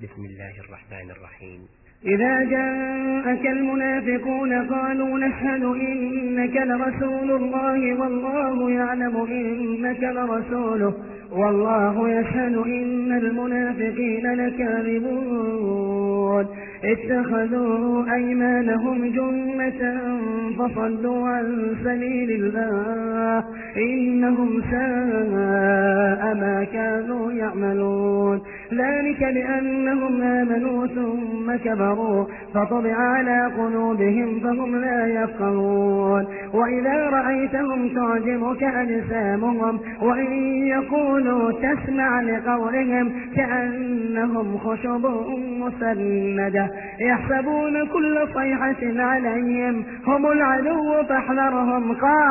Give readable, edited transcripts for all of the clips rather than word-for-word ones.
بسم الله الرحمن الرحيم. إذا جاءك المنافقون قالوا نشهد إنك لرسول الله والله يعلم إنك لرسوله والله يشهد إن المنافقين لكاذبون اتخذوا أيمانهم جنة فصدوا عن سبيل الله إنهم ساء ما كانوا يعملون ذلك بأنهم آمنوا ثم كفروا فطبع على قلوبهم فهم لا يفقهون وإذا رأيتهم تعجبك أجسامهم وإن يقولوا تسمع لقولهم كأنهم خشب مسندة يحسبون كل صيحة عليهم هم العدو فاحذرهم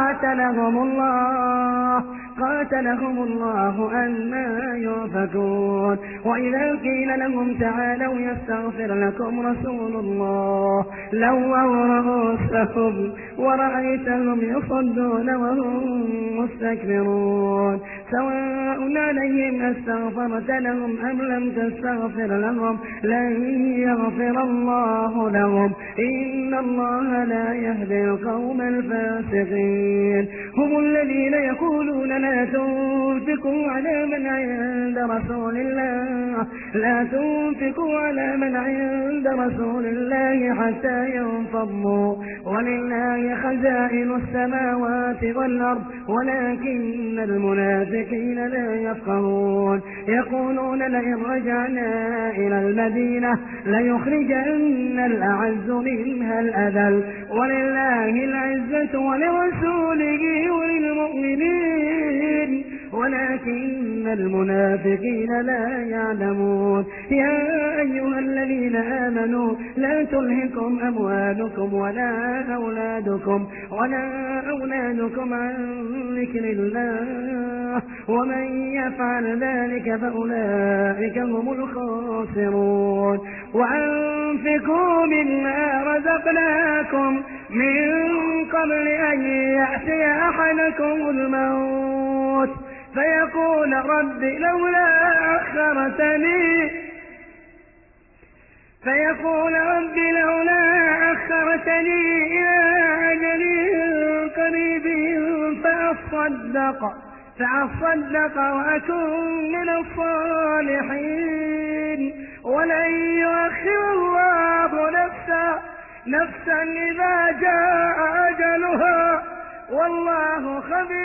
قاتلهم الله أنى يؤفكون وإذا قيل لهم تعالوا يستغفر لكم رسول الله لووا رؤوسهم ورأيتهم يصدون وهم مستكبرون سواء عليهم أستغفرت لهم أم لم تستغفر لهم لن يغفر الله لهم إن الله لا يهدي القوم الفاسقين هم الذين يقولون لا تنفقوا على من عند رسول الله حتى ينفضوا ولله خزائن السماوات والأرض ولكن المنافقين لا يفقهون يقولون لئن رجعنا إلى المدينة ليخرجن الأعز منها الأذل ولله العزة ولرسوله وللمؤمنين ولكن المنافقين لا يعلمون يا أيها الذين آمنوا لا تلهكم أموالكم ولا أولادكم عن ذكر الله ومن يفعل ذلك فأولئك هم الخاسرون وأنفقوا مما رزقناكم من قبل أن يأتي أحدكم الموت فيقول رب لولا أخرتني إلى أجل قريب فأصدق وأكن من الصالحين ولن يؤخر الله نفسا إذا جاء أجلها والله خبير